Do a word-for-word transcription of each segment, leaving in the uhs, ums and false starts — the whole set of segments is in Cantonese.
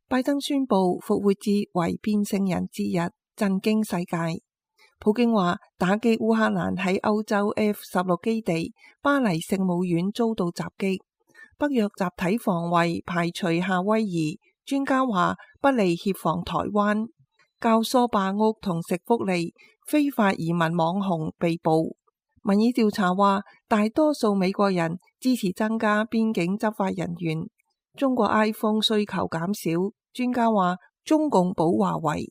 拜登宣布復活節為變性人節日，震驚世界。普京話打擊烏克蘭喺歐洲 F 十六基地巴黎聖母院遭到襲擊，北約集體防衛排除夏威夷，專家話不利協防台灣。教唆霸屋同食福利，非法移民網紅被捕。民意調查話大多數美國人支持增加邊境執法人員。中國 iPhone 需求減少，專家話中共保華為。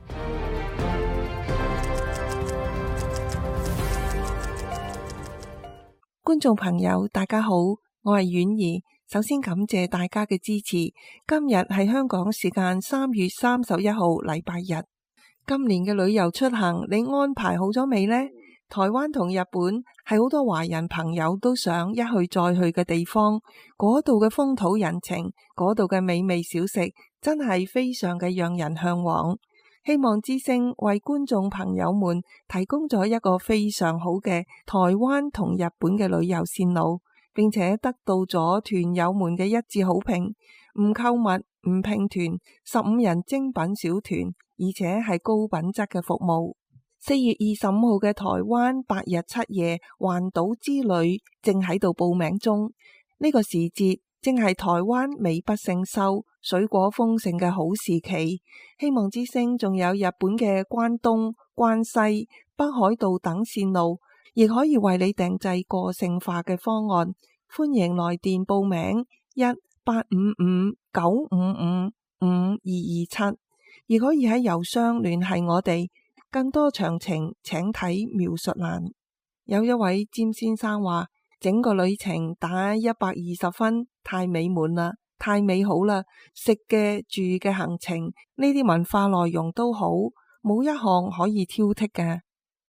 觀眾朋友大家好，我係婉兒，首先感謝大家嘅支持。今日係香港時間三月三十一號禮拜日。今年嘅旅遊出行你安排好咗未呢？台灣同日本係好多華人朋友都想一去再去嘅地方，嗰度嘅風土人情，嗰度嘅美味小食，真係非常嘅讓人向往。希望之聲為觀眾朋友們提供咗一個非常好嘅台灣同日本嘅旅遊線路，並且得到咗團友們嘅一致好評。唔購物，唔拼團，十五人精品小團，而且係高品質嘅服務。四月二十五號嘅台灣八日七夜環島之旅正喺度報名中，呢個時節正係台灣美不勝收、水果豐盛嘅好時期。希望之星仲有日本嘅關東、關西、北海道等線路，亦可以為你訂製個性化嘅方案。歡迎來電報名一八五五九五五五二二七，亦可以喺郵箱聯繫我哋。更多詳情請睇描述欄。有一位詹先生話，整個旅程打一百二十分，太美滿啦，太美好啦！食嘅住嘅行程，呢啲文化內容都好，冇一項可以挑剔嘅。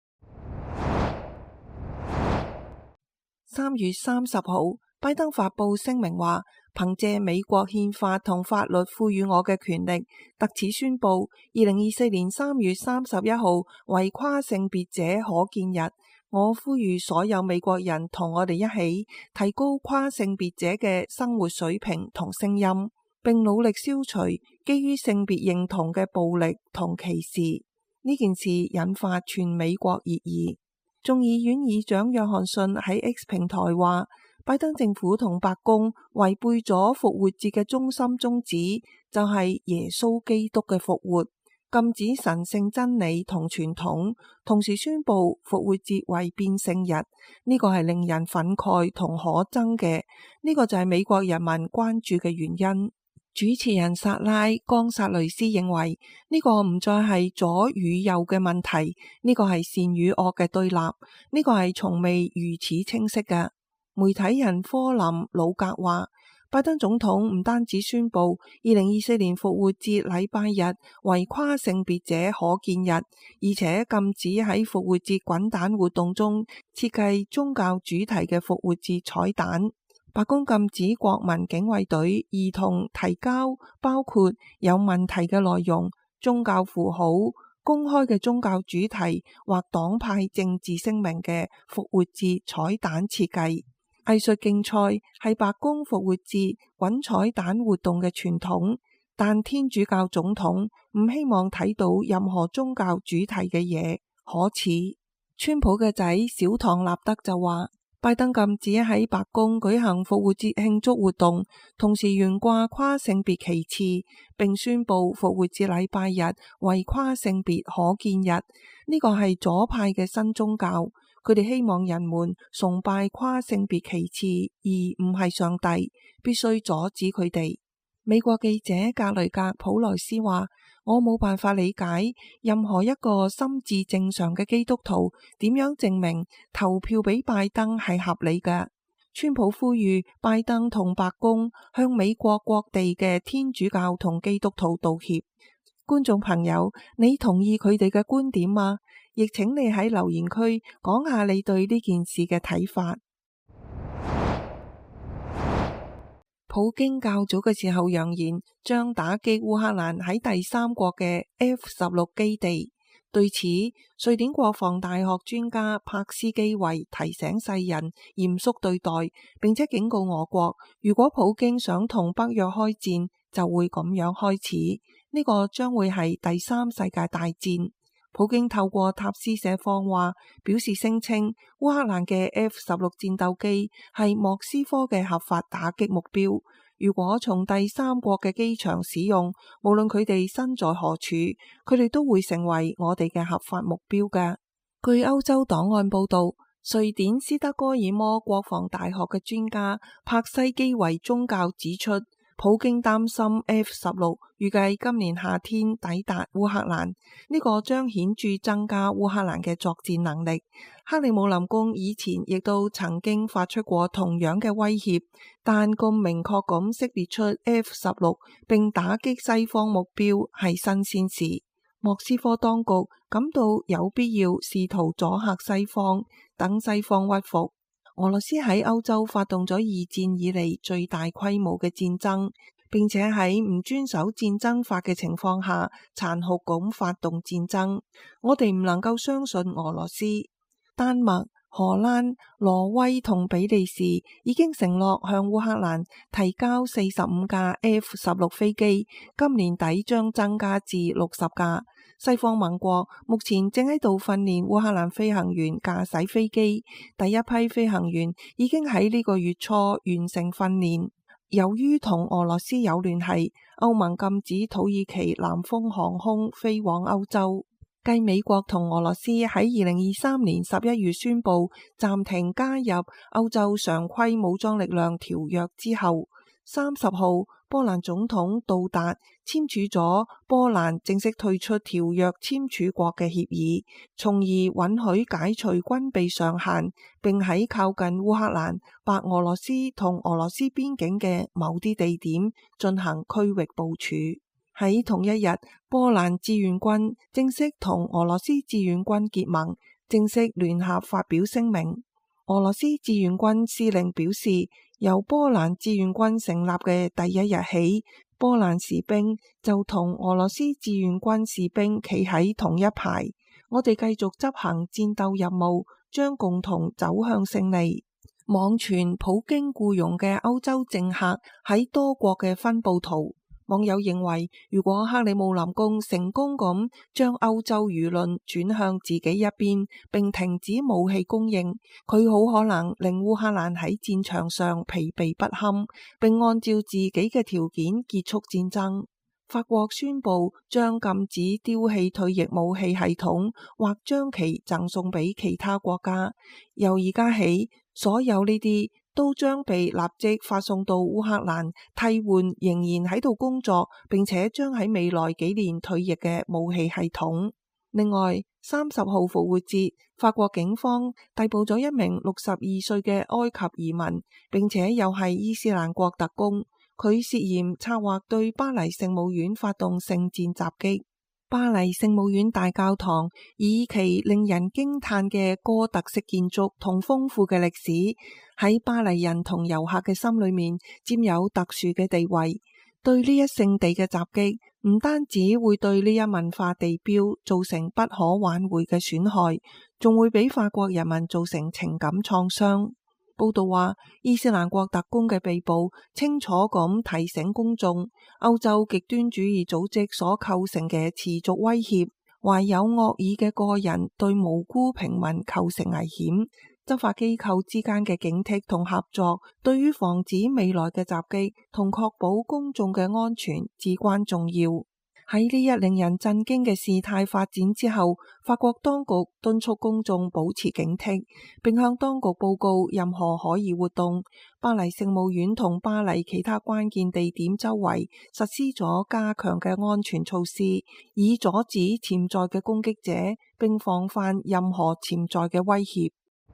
三月三十號，拜登發佈聲明話，憑借美國憲法同法律賦予我嘅權力，特此宣布二零二四年三月三十一號為跨性別者可見日。我呼籲所有美國人同我哋一起提高跨性別者嘅生活水平同聲音，並努力消除基於性別認同嘅暴力同歧視。呢件事引發全美國熱議。眾議院議長約翰遜喺 X 平台話，拜登政府同白宮違背咗復活節嘅中心宗旨，就係耶穌基督嘅復活，禁止神聖真理同傳統，同時宣布復活節為變性日。呢個係令人憤慨同可憎嘅，呢個就係美國人民關注嘅原因。主持人薩拉岡薩雷斯認為，呢個唔再係左與右嘅問題，呢個係善與惡嘅對立，呢個係從未如此清晰嘅。媒體人科林魯格話，拜登總統唔單止宣布二零二四年復活節禮拜日為跨性別者可見日，而且禁止喺復活節滾蛋活動中設計宗教主題嘅復活節彩蛋。白宮禁止國民警衛隊兒童提交包括有問題嘅內容、宗教符號、公開嘅宗教主題或黨派政治聲明嘅復活節彩蛋設計。藝術競賽係白宮復活節滾彩蛋活動嘅傳統，但天主教總統唔希望睇到任何宗教主題嘅嘢，可恥。川普嘅仔小唐納德就話，拜登禁止喺白宮舉行復活節慶祝活動，同時懸掛跨性別旗幟，並宣布復活節禮拜日為跨性別可見日。呢個係左派嘅新宗教，佢哋希望人們崇拜跨性別旗幟，而唔係上帝，必須阻止佢哋。美國記者格雷格普萊斯話，我冇辦法理解任何一個心智正常嘅基督徒點樣證明投票俾拜登係合理嘅。川普呼籲拜登同白宮向美國各地嘅天主教同基督徒道歉。觀眾朋友，你同意佢哋嘅觀點嗎？亦請你喺留言區講下你對呢件事嘅睇法。普京較早嘅時候揚言將打擊烏克蘭喺第三國嘅 F 十六基地。對此，瑞典國防大學專家柏斯基維提醒世人嚴肅對待，並且警告俄國，如果普京想同北約開戰， 就會咁樣開始，呢個將會係第三世界大戰。普京透過塔斯社放話，表示聲稱烏克蘭嘅 F 十六戰鬥機係莫斯科嘅合法打擊目標。如果從第三國嘅機場使用，無論佢哋身在何處，佢哋都會成為我哋嘅合法目標嘅。據歐洲檔案報道，瑞典斯德哥爾摩國防大學嘅專家柏西基維宗教指出，普京擔心 F 十六預計今年夏天抵達烏克蘭，呢個將顯著增加烏克蘭嘅作戰能力。克里姆林宮以前亦都曾經發出過同樣嘅威脅，但咁明確咁識別出 F 十六並打擊西方目標係新鮮事。莫斯科當局感到有必要試圖阻嚇西方，等西方屈服。俄羅斯喺歐洲發動咗二戰以嚟最大規模嘅戰爭，並且喺唔遵守戰爭法嘅情況下殘酷咁發動戰爭。我哋唔能夠相信俄羅斯。丹麥、荷蘭、挪威同比利時已經承諾向烏克蘭提交四十五架 F 十六飛機，今年底將增加至六十架。西方盟國目前正喺度訓練烏克蘭飛行員駕駛飛機，第一批飛行員已經喺呢個月初完成訓練。由於同俄羅斯有聯繫，歐盟禁止土耳其南風航空飛往歐洲。繼美國同俄羅斯喺二零二三年十一月宣布暫停加入歐洲常規武裝力量條約之後，三十號波蘭總統杜達簽署咗波蘭正式退出條約簽署國嘅協議，從而允許解除軍備上限，並喺靠近烏克蘭、白俄羅斯同俄羅斯邊境嘅某啲地點進行區域部署。喺同一日，波蘭志願軍正式同俄羅斯志願軍結盟，正式聯合發表聲明。俄羅斯志願軍司令表示，由波蘭志願軍成立嘅第一日起，波蘭士兵就同俄羅斯志願軍士兵企喺同一排，我哋繼續執行戰鬥任務，將共同走向勝利。網傳普京僱傭嘅歐洲政客喺多國嘅分佈圖。網友認為，如果克里姆林宮成功咁將歐洲輿論轉向自己一邊，並停止武器供應，佢好可能令烏克蘭喺戰場上疲憊不堪，並按照自己嘅條件結束戰爭。法國宣布將禁止丟棄退役武器系統，或將其贈送俾其他國家。由而家起，所有呢啲都將被立即發送到烏克蘭，替換仍然喺度工作並且將喺未來幾年退役嘅武器系統。另外，三十號復活節，法國警方逮捕咗一名六十二歲嘅埃及移民，並且又係伊斯蘭國特工。佢涉嫌策劃對巴黎聖母院發動聖戰襲擊。巴黎聖母院大教堂以其令人驚嘆嘅哥特式建築同豐富嘅歷史，喺巴黎人同遊客嘅心裏面佔有特殊嘅地位。對呢一聖地嘅襲擊，唔單止會對呢一文化地標造成不可挽回嘅損害，仲會俾法國人民造成情感創傷。報道話，伊斯蘭國特工嘅被捕，清楚咁提醒公眾，歐洲極端主義組織所構成嘅持續威脅，懷有惡意嘅個人對無辜平民構成危險。執法機構之間嘅警惕同合作，對於防止未來嘅襲擊同確保公眾嘅安全至關重要。喺呢一令人震驚嘅事態發展之後，法國當局敦促公眾保持警惕，並向當局報告任何可疑活動。巴黎聖母院同巴黎其他關鍵地點周圍實施咗加強嘅安全措施，以阻止潛在嘅攻擊者，並防範任何潛在嘅威脅。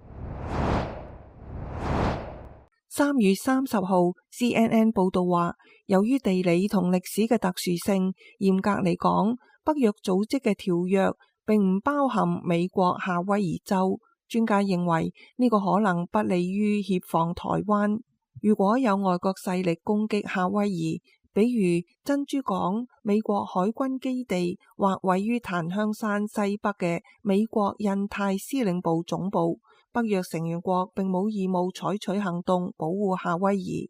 三月三十號 C N N 報道話，由於地理同歷史嘅特殊性，嚴格嚟講，北約組織嘅條約並唔包含美國夏威夷州。專家認為呢個可能不利於協防台灣。如果有外國勢力攻擊夏威夷，比如珍珠港美國海軍基地或位於檀香山西北嘅美國印太司令部總部，北約成員國並冇義務採取行動保護夏威夷。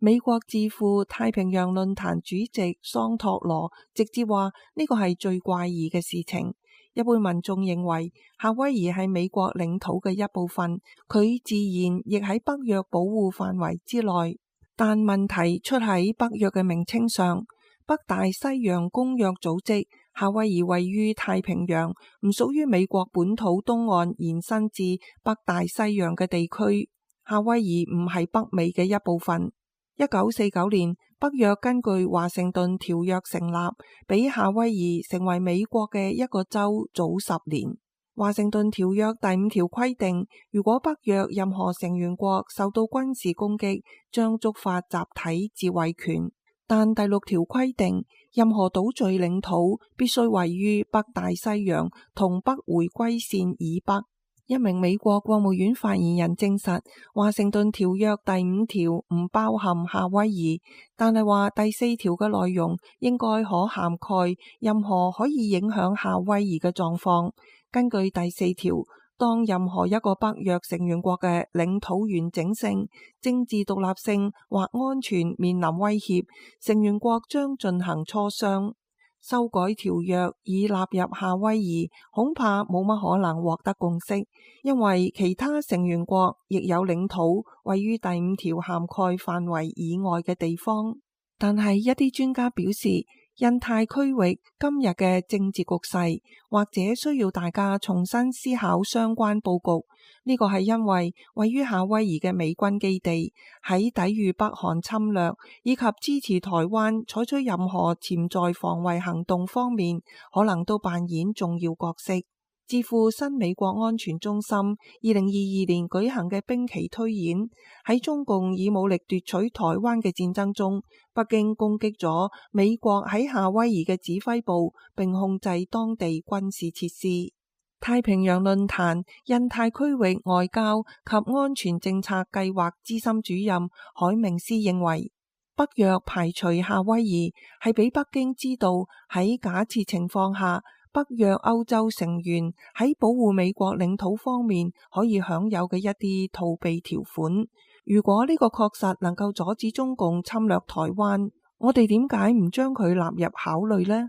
美國智庫太平洋論壇主席桑托羅直接話呢個係最怪異嘅事情。一般民眾認為夏威夷係美國領土嘅一部分，佢自然亦喺北約保護範圍之內。但問題出喺北約嘅名稱上，北大西洋公約組織，夏威夷位於太平洋，唔屬於美國本土東岸延伸至北大西洋嘅地區。夏威夷唔係北美嘅一部分。一九四九年，北約根據華盛頓條約成立，比夏威夷成為美國嘅一個州早十年。華盛頓條約第五條規定，如果北約任何成員國受到軍事攻擊，將觸發集體自衛權。但第六條規定，任何島嶼領土必須位於北大西洋同北回歸線以北。一名美國國務院發言人證實，華盛頓條約第五條唔包含夏威夷，但係話第四條嘅內容應該可涵蓋任何可以影響夏威夷嘅狀況。根據第四條，當任何一個北約成員國嘅領土完整性、政治獨立性或安全面臨威脅，成員國將進行磋商。修改條約以納入夏威夷，恐怕冇乜可能獲得共識，因為其他成員國亦有領土位於第五條涵蓋範圍以外嘅地方。但係一啲專家表示，印太區域今日嘅政治局勢，或者需要大家重新思考相關佈局。呢個係因為位於夏威夷嘅美軍基地喺抵禦北韓侵略以及支持台灣採取任何潛在防衛行動方面，可能都扮演重要角色。智庫新美國安全中心二零二二年舉行嘅兵棋推演，喺中共以武力奪取台灣嘅戰爭中，北京攻擊咗美國喺夏威夷嘅指揮部，並控制當地軍事設施。太平洋論壇印太區域外交及安全政策計劃資深主任海明斯認為，北約排除夏威夷係俾北京知道喺假設情況下，北約歐洲成員喺保護美國領土方面可以享有嘅一啲逃避條款。如果呢個確實能夠阻止中共侵略台灣，我哋點解唔將佢納入考慮呢？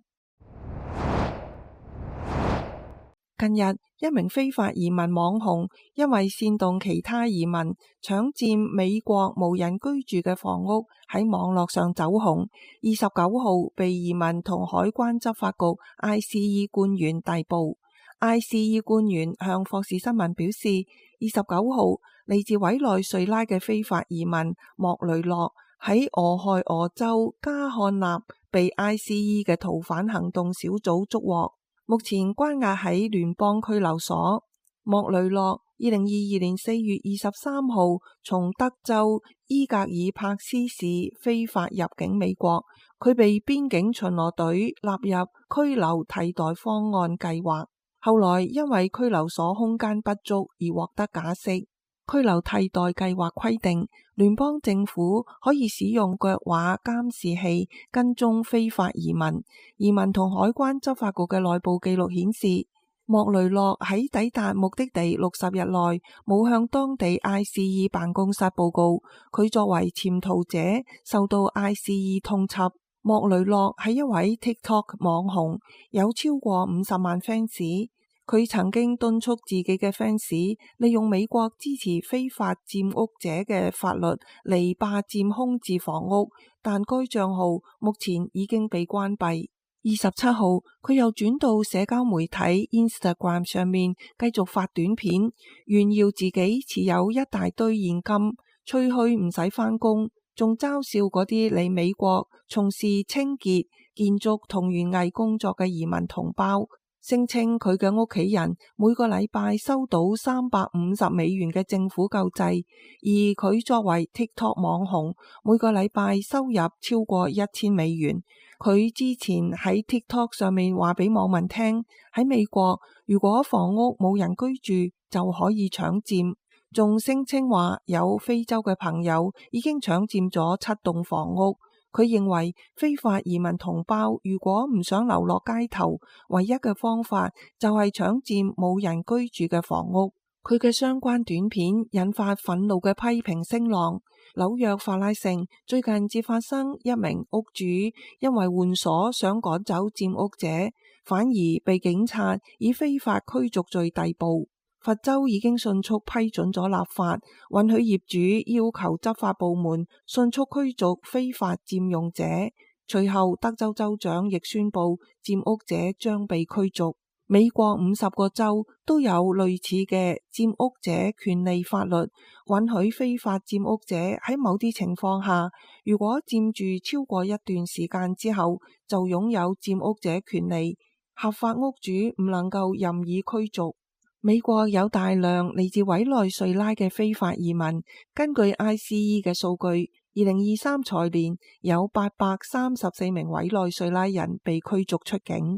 近日，一名非法移民網紅因為煽動其他移民搶佔美國無人居住嘅房屋，喺網絡上走紅。二十九號被移民同海關執法局 I C E 官員逮捕。I C E 官員向霍士新聞表示，二十九號嚟自委內瑞拉嘅非法移民莫雷諾喺俄亥俄州加漢納被 I C E 嘅逃犯行動小組捉獲。目前關押喺聯邦拘留所。莫雷諾二零二二年四月二十三號從德州伊格爾帕斯市非法入境美國，佢被邊境巡邏隊納入拘留替代方案計劃。後來因為拘留所空間不足而獲得假釋。拘留替代計劃規定，聯邦政府可以使用腳畫監視器跟蹤非法移民。移民同海關執法局嘅內部記錄顯示，莫雷諾喺抵達目的地六十日內冇向當地 I C E 辦公室報告，佢作為潛逃者受到 I C E 通緝。莫雷諾係一位 TikTok 網紅，有超過五十萬 fans。佢曾經敦促自己嘅 fans 利用美國支持非法佔屋者嘅法律嚟霸佔空置房屋，但該賬號目前已經被關閉。二十七號，佢又轉到社交媒體 Instagram 上面繼續發短片，炫耀自己持有一大堆現金，吹噓唔使返工，仲嘲笑嗰啲嚟美國從事清潔、建築同園藝工作嘅移民同胞。聲稱佢嘅屋企人每個禮拜收到三百五十美元嘅政府救濟，而佢作為 TikTok 網紅，每個禮拜收入超過一千美元。佢之前喺 TikTok 上面話俾網民聽，喺美國如果房屋冇人居住就可以搶佔，仲聲稱話有非洲嘅朋友已經搶佔咗七棟房屋。佢認為非法移民同胞如果唔想流落街頭，唯一嘅方法就係搶佔冇人居住嘅房屋。 佢嘅相關短片引發憤怒嘅批評聲浪。紐約法拉盛最近接發生一名屋主因為換鎖想趕走佔屋者，反而被警察以非法驅逐罪逮捕。佛州已經迅速批准咗立法，允許業主要求執法部門迅速驅逐非法佔用者。隨後，德州州長亦宣布佔屋者將被驅逐。美國五十個州都有類似嘅佔屋者權利法律，允許非法佔屋者喺某啲情況下，如果佔住超過一段時間之後，就擁有佔屋者權利。合法屋主唔能夠任意驅逐。美國有大量嚟自委內瑞拉嘅非法移民，根據 I C E 嘅數據，二零二三財年有八百三十四名委內瑞拉人被驅逐出境。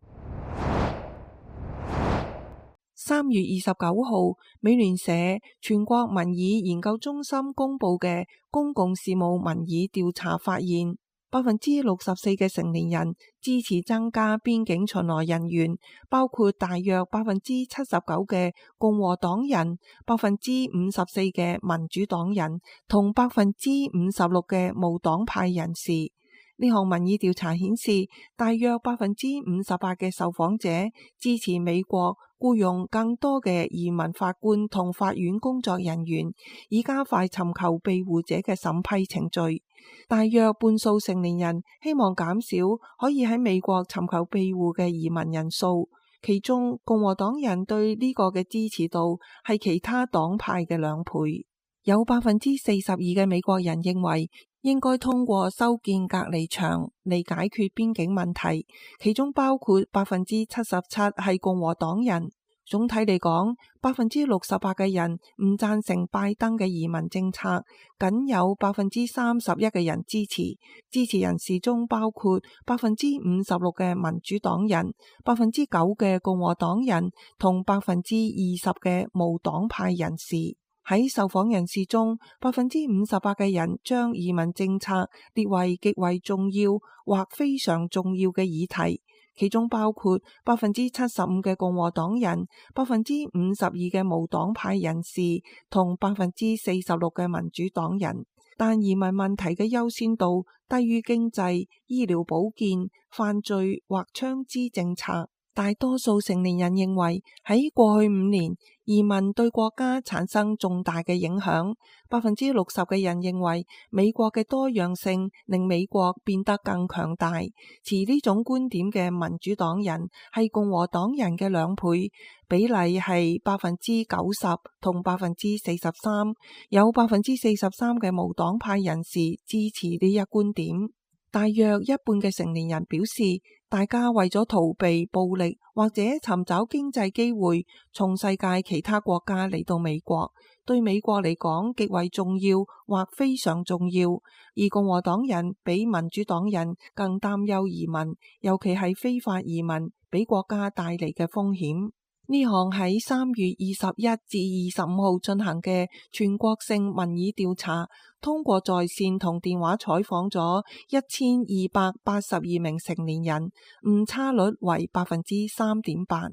三月二十九號，美聯社全國民意研究中心公布嘅公共事務民意調查發現，百分之六十四嘅成年人支持增加邊境巡邏人員，包括大約百分之七十九嘅共和黨人、百分之五十四嘅民主黨人同百分之五十六嘅無黨派人士。呢項民意調查顯示，大約百分之五十八嘅受訪者支持美國僱用更多嘅移民法官同法院工作人員，以加快尋求庇護者嘅審批程序。大約半數成年人希望減少可以喺美國尋求庇護嘅移民人數，其中共和黨人對呢個嘅支持度係其他黨派嘅兩倍。有百分之四十二嘅美國人認為應該通過修建隔離牆嚟解決邊境問題，其中包括百分之七十七係共和黨人。總體嚟講，百分之六十八嘅人唔贊成拜登嘅移民政策，僅有百分之三十一嘅人支持。支持人士中包括百分之五十六嘅民主黨人、百分之九嘅共和黨人同百分之二十嘅無黨派人士。喺受訪人士中，百分之五十八嘅人將移民政策列為極為重要或非常重要嘅議題，其中包括百分之七十五嘅共和黨人、百分之五十二嘅無黨派人士同百分之四十六嘅民主黨人。但移民問題嘅優先度低於經濟、醫療保健、犯罪或槍支政策。大多數成年人認為喺過去五年，移民對國家產生重大嘅影響。百分之六十嘅人認為美國嘅多樣性令美國變得更強大。持呢種觀點嘅民主黨人係共和黨人嘅兩倍，比例係百分之九十同百分之四十三。有百分之四十三嘅無黨派人士支持呢一觀點。大約一半嘅成年人表示，大家為咗逃避暴力或者尋找經濟機會，從世界其他國家嚟到美國，對美國嚟講極為重要或非常重要。而共和黨人比民主黨人更擔憂移民，尤其係非法移民俾國家帶嚟嘅風險。呢項喺三月二十一至二十五號進行嘅全國性民意調查，通過在線同電話採訪咗一千二百八十二名成年人，誤差率為百分之三點八。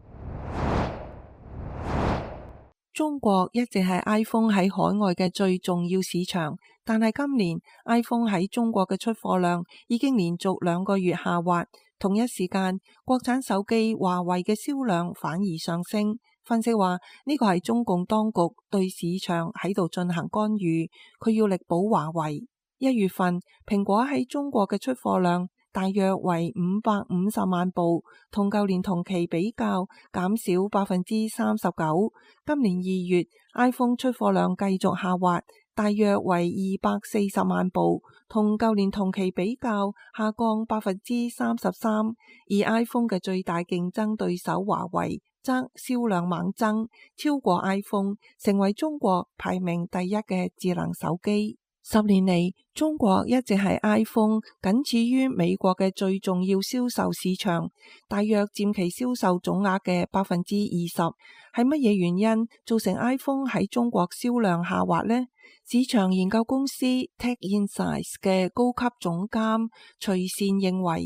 中國一直係 iPhone 喺海外嘅最重要市場，但係今年 iPhone 喺中國嘅出貨量已經連續兩個月下滑。同一時間，國產手機華為嘅銷量反而上升。分析話呢個係中共當局對市場喺度進行干預，佢要力保華為。一月份，蘋果喺中國嘅出貨量大約為五百五十萬部，同舊年同期比較減少百分之三十九。今年二月 iPhone 出貨量繼續下滑，大約為二百四十萬部，同舊年同期比較下降百分之三十三。而 iPhone 嘅最大競爭對手華為則銷量猛增，超過 iPhone，成為中國排名第一嘅智能手機。十年嚟，中國一直係 iPhone 僅次於美國嘅最重要銷售市場，大約佔其銷售總額嘅百分之二十。係乜嘢原因造成 iPhone 喺中國銷量下滑呢？市場研究公司 Tech Insights 嘅高級總監徐善認為，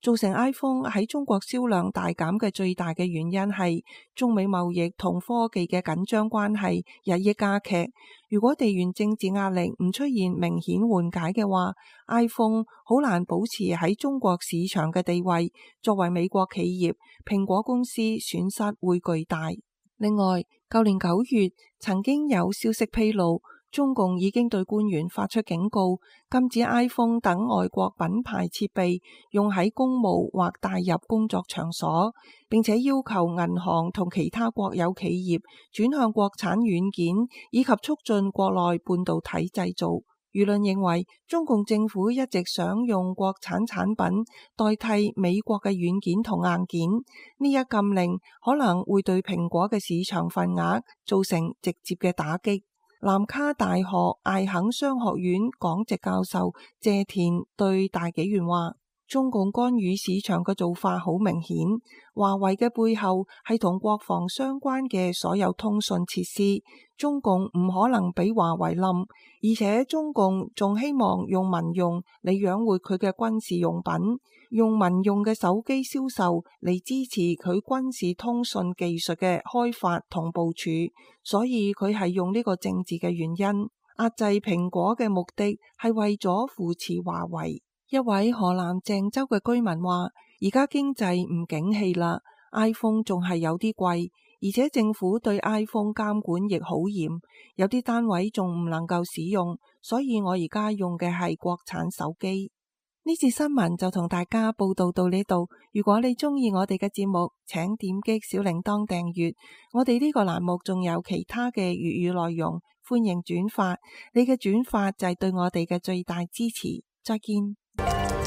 造成 iPhone 喺中國銷量大減嘅最大嘅原因係中美貿易同科技嘅緊張關係日益加劇。如果地緣政治壓力唔出現明顯緩解嘅話， iPhone 好難保持喺中國市場嘅地位。作為美國企業，蘋果公司損失會巨大。另外，舊年九月曾經有消息披露，中共已經對官員發出警告，禁止 iPhone 等外國品牌設備用喺公務或帶入工作場所，並且要求銀行同其他國有企業轉向國產軟件，以及促進國內半導體製造。輿論認為，中共政府一直想用國產產品代替美國嘅軟件同硬件，呢一禁令可能會對蘋果嘅市場份額造成直接嘅打擊。南卡大學艾肯商學院講席教授謝田對大紀元話：中共干預市場嘅做法好明顯，華為嘅背後係同國防相關嘅所有通訊設施，中共唔可能俾華為冧，而且中共仲希望用民用嚟養活佢嘅軍事用品，用民用嘅手機銷售嚟支持佢軍事通訊技術嘅開發同部署，所以佢係用呢個政治嘅原因壓制蘋果嘅目的係為咗扶持華為。一位河南鄭州嘅居民話：而家經濟唔景氣啦 ，iPhone 仲係有啲貴，而且政府對 iPhone 監管亦好嚴，有啲單位仲唔能夠使用，所以我而家用嘅係國產手機。呢次新聞就同大家報道到呢度。如果你中意我哋嘅節目，請點擊小鈴鐺訂閱。我哋呢個欄目仲有其他嘅粵語內容，歡迎轉發。你嘅轉發就係對我哋嘅最大支持。再見。